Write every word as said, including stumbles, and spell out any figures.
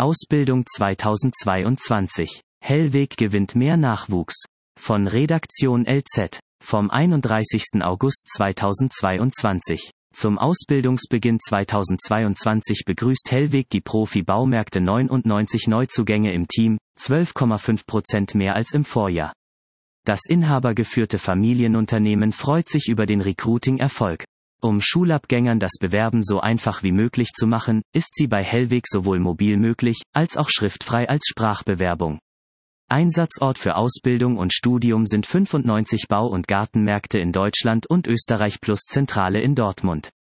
Ausbildung zweitausendzweiundzwanzig. Hellweg gewinnt mehr Nachwuchs. Von Redaktion L Z. Vom einunddreißigsten August zweitausendzweiundzwanzig. Zum Ausbildungsbeginn zweitausendzweiundzwanzig begrüßt Hellweg die Profi-Baumärkte neunundneunzig Neuzugänge im Team, zwölf Komma fünf Prozent mehr als im Vorjahr. Das inhabergeführte Familienunternehmen freut sich über den Recruiting-Erfolg. Um Schulabgängern das Bewerben so einfach wie möglich zu machen, ist sie bei Hellweg sowohl mobil möglich, als auch schriftfrei als Sprachbewerbung. Einsatzort für Ausbildung und Studium sind fünfundneunzig Bau- und Gartenmärkte in Deutschland und Österreich plus Zentrale in Dortmund.